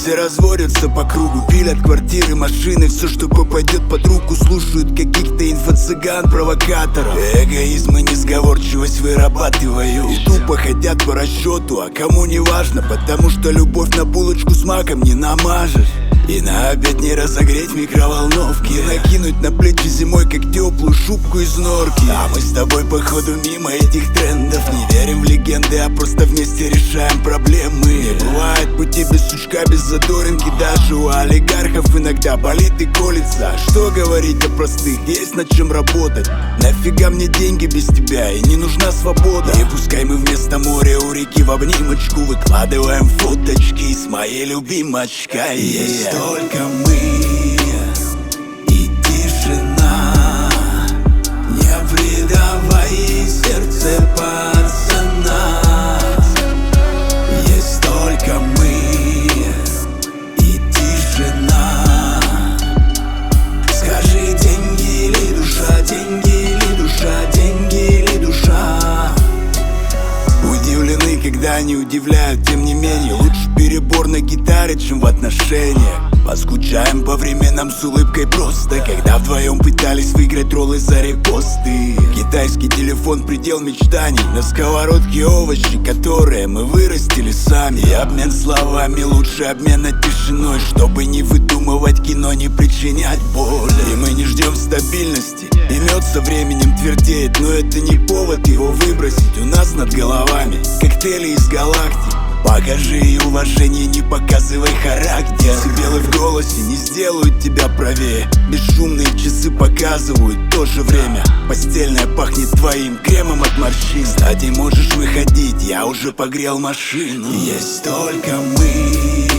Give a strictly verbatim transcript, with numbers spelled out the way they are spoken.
Все разводятся по кругу, пилят квартиры, машины, все, что попадет под руку. Слушают каких-то инфо-цыган, провокаторов. Эгоизм и несговорчивость вырабатываю. И тупо хотят по расчету, а кому не важно, потому что любовь на булочку с маком не намажешь. И на обед не разогреть микроволновки, накинуть на плечи зимой, как теплую шубку из норки. А мы с тобой походу мимо этих трендов. Не верим в легенды, а просто вместе решаем проблемы. Не бывает пути без сучка, без задоринки. Даже у олигархов иногда болит и колется. Что говорить о простых, есть над чем работать. Нафига мне деньги без тебя, и не нужна свобода. И пускай мы вместо моря у реки в обнимочку выкладываем фоточки с моей любимочкой. Есть только мы и тишина. Не предавай сердце пацана. Есть только мы и тишина. Скажи, деньги или душа, деньги или душа, деньги или душа. Удивлены, когда они удивляют, тем не менее. Лучше перебор на гитаре, чем в отношениях. Поскучаем по временам с улыбкой просто, когда вдвоем пытались выиграть роллы за репосты. Китайский телефон — предел мечтаний. На сковородке овощи, которые мы вырастили сами. И обмен словами лучше обмена тишиной, чтобы не выдумывать кино, не причинять боль. И мы не ждем стабильности, и мед со временем твердеет. Но это не повод его выбросить у нас над головами. Коктейли из галактик. Покажи и уважение, не показывай характер. Белый в голосе не сделают тебя правее. Бесшумные часы показывают то же время. Постельное пахнет твоим кремом от морщин. Кстати, можешь выходить, я уже погрел машину. Есть только мы